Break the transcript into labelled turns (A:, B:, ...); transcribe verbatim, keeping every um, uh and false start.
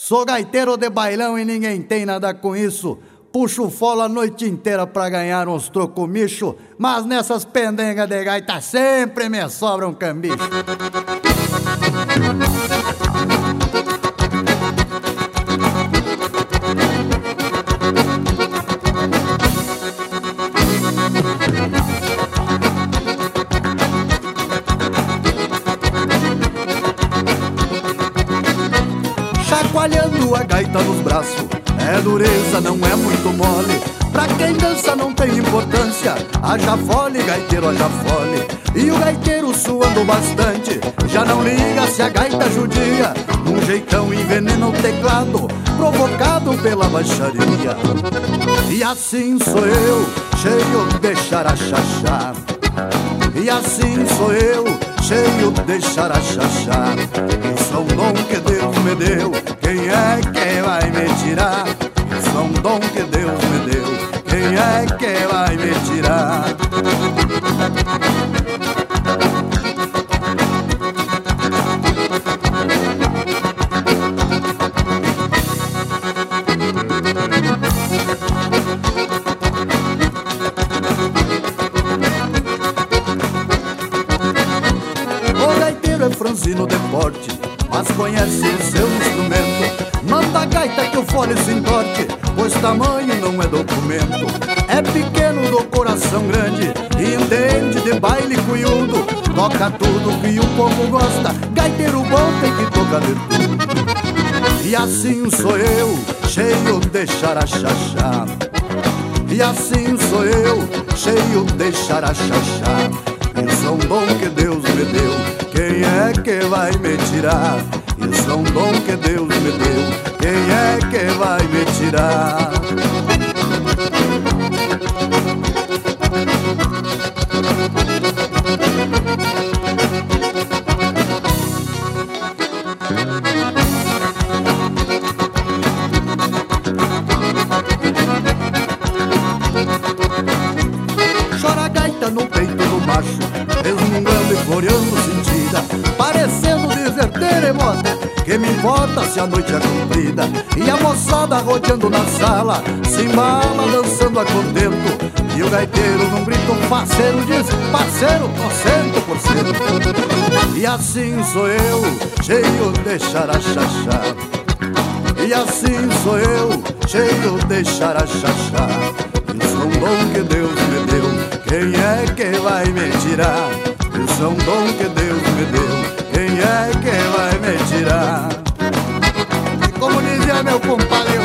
A: Sou gaiteiro de bailão e ninguém tem nada com isso. Puxo folo a noite inteira pra ganhar uns trocomicho, mas nessas pendengas de gaita sempre me sobra um cambicho. Chacoalhando a gaita nos braços, é dureza, não é muito mole. Pra quem dança não tem importância, haja fole, gaiteiro, haja fole. E o gaiteiro suando bastante, já não liga se a gaita judia. Num jeitão envenena o teclado, provocado pela baixaria. E assim sou eu, cheio de xaraxaxá. E assim sou eu, cheio de xaraxaxá. Isso é um dom que Deus me deu, quem é que vai me tirar? Isso é um dom que Deus me deu, quem é que vai me tirar? O gaiteiro é franzino de porte, mas conhece o seu instrumento. Manda a gaita que o fole se entorte, pois tamanho não é documento. É pequeno do coração grande e entende de baile cunhudo. Toca tudo que o povo gosta, gaiteiro bom tem que tocar de tudo. E assim sou eu, cheio de xaraxaxá. E assim sou eu, cheio de xaraxaxá. Isso é um dom que Deus me deu, quem é que vai me tirar? Isso é um dom que Deus me deu, quem é que vai me tirar? Chora a gaita no peito do macho, resmungando e floreando sentida, parecendo dizer terremoto, que me importa se a noite é comprida. E a moçada rodeando na sala, se embala dançando a contento. E o gaiteiro num grito parceiro diz: parceiro, tô cento por cento. E assim sou eu, cheio de xaraxaxá. E assim sou eu, cheio de xaraxaxá. Isso é um dom que Deus me deu, quem é que vai me tirar? Isso é um dom que Deus me deu, quem é que vai me tirar? E como dizia meu compadre